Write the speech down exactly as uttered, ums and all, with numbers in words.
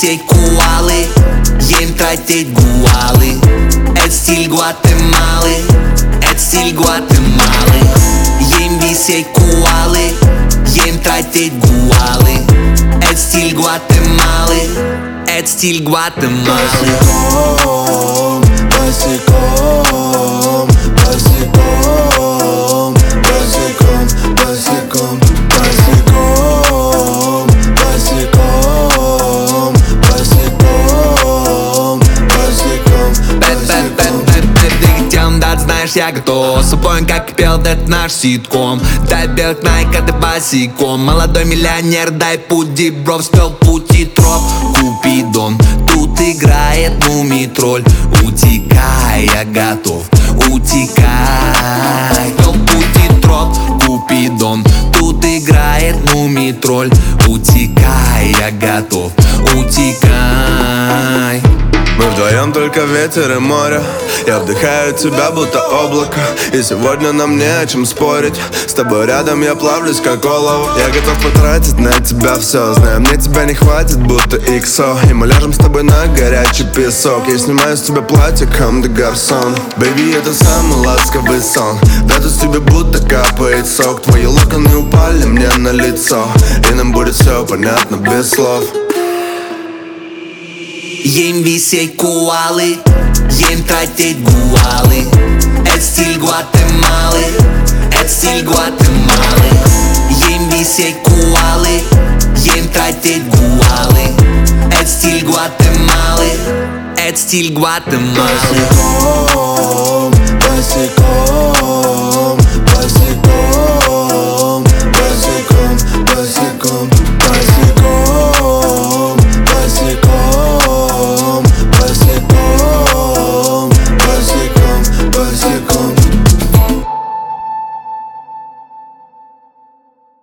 висеть куалы, ем тратить гуалы. Это стиль Гватемалы, это стиль Гватемалы. Ем висеть куалы, ем тратить гуалы. Это стиль Гватемалы, это стиль Гватемалы. Босиком, босиком, босиком, босиком, босиком, босиком, босиком, босиком, босиком. Да, знаешь, я готов. С собой, как и пел, это наш ситком. Дай белых найка, ты босиком. Молодой миллионер, дай путь, дибров. Спел путь и троп, Купидон. Тут играет мумий-тролль. Утекай, я готов, утекай. Спел путь и троп, Купидон. Тут играет мумий-тролль. Утекай, я готов, утекай. Мы вдвоем, только ветер и море. Я вдыхаю тебя, будто облако. И сегодня нам не о чем спорить. С тобой рядом я плавлюсь, как олово. Я готов потратить на тебя все. Знаю, мне тебя не хватит, будто иксо. И мы ляжем с тобой на горячий песок. Я снимаю с тебя платье, come de garçon. Baby, это самый ласковый сон. Да тут с тебя будто капает сок. Твои локоны упали мне на лицо. И нам будет все понятно без слов. Ем висеть куалы, ем тратить гуалы. Это стиль Гватемалы, это стиль Гватемалы. Ем висеть куалы, ем тратить гуалы. Это стиль Гватемалы, это стиль Гватемалы.